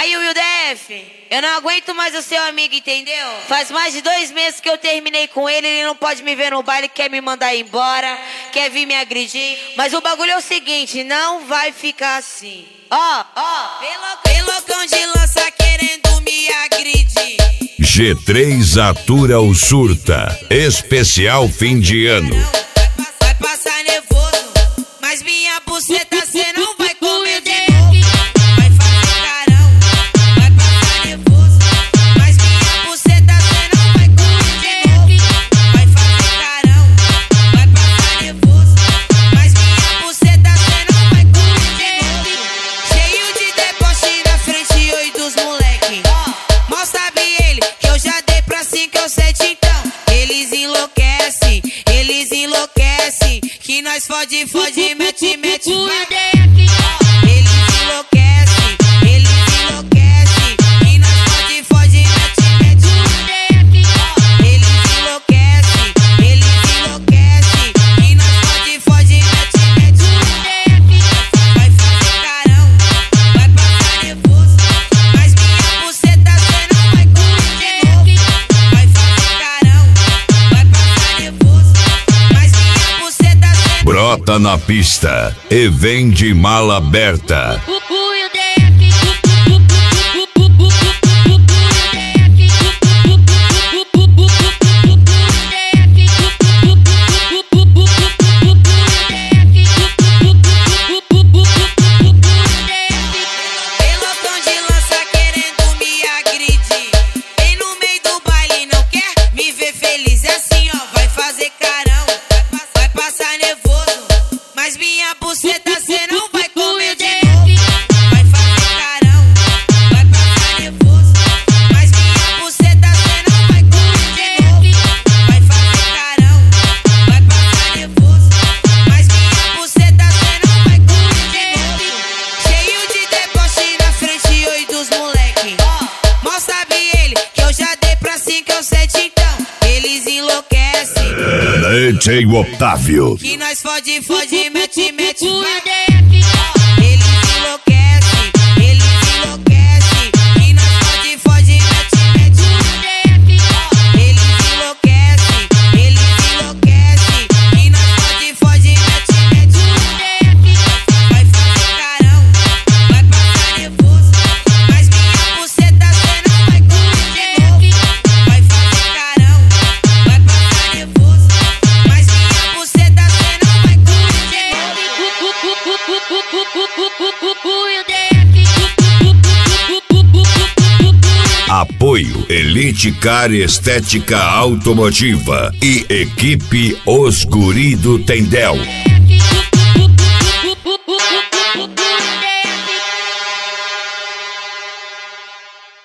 Aí, Will DF, eu não aguento mais o seu amigo, entendeu? Faz mais de 2 meses que eu terminei com ele, ele não pode me ver no baile, quer me mandar embora, quer vir me agredir. Mas o bagulho é o seguinte, não vai ficar assim. Vem loucão de lança querendo me agredir. G3 atura o surta, especial fim de ano. Vai passar nervoso, mas minha buceta cê não vai comer de novo. Vai fazer carão, vai passar nervoso, mas minha buceta cê não vai comer de novo. Vai fazer carão, vai passar nervoso, mas minha buceta cê não vai comer de novo. Cheio de deboche na frente, oi dos moleque. Mal sabe ele que eu já dei pra 5 ou 7, então eles enlouquecem, que nós fode, mete, mete, vai. Eles enlouquecem, que nós fode, mete, mete. Eles enlouquecem, que nós fode, mete, mete. Vai fazer carão, vai passar nervoso, mas minha buceta cê não vai comer de novo. Vai fazer carão, vai passar nervoso, mas minha buceta cê Brota na pista e vem de mala aberta. Minha buceta cê não vai comer de novo. Vai fazer carão, vai passar nervoso, mas minha buceta cê não vai comer de novo. Vai fazer carão, vai passar nervoso, mas minha buceta cê não vai comer de novo. Cheio de deboche na frente, oi dos moleque. Mal sabe ele que eu já dei pra 5 ou 7, então eles enlouquecem. DJ Otávio. Que nós fode, mete, mete, vai. Eles enlouquecem, que nós fode, mete, mete. Eles enlouquecem, que nós fode, mete, mete. Vai fazer carão, vai passar nervoso, mas minha buceta cê não vai comer de novo. Vai fazer carão, vai passar nervoso, mas minha buceta cê não vai comer de novo. Apoio Elite Car Estética Automotiva e equipe Os Guri do Tendel.